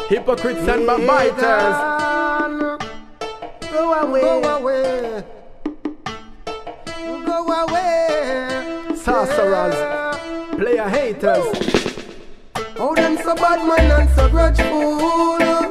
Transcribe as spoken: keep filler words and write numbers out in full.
hypocrites and backbiters. Go away, go away, go away. Sorcerers, player haters. Oh, them so bad man and so grudgeful.